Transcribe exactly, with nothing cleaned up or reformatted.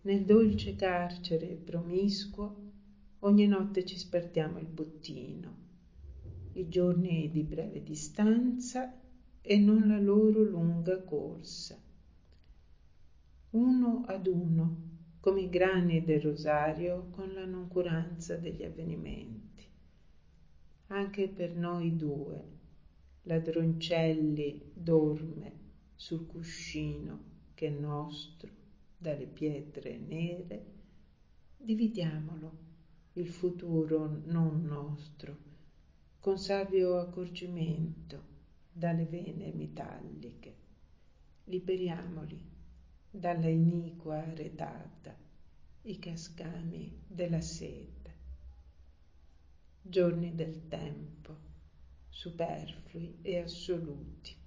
Nel dolce carcere promiscuo ogni notte ci spartiamo il bottino, i giorni di breve distanza e non la loro lunga corsa. Uno ad uno, come i grani del rosario con la noncuranza degli avvenimenti. Anche per noi due, ladroncelli dorme sul cuscino che è nostro dalle pietre nere, dividiamolo, il futuro non nostro, con savio accorgimento dalle vene metalliche. Liberiamoli dalla iniqua retata, i cascami della seta. Giorni del tempo, superflui e assoluti.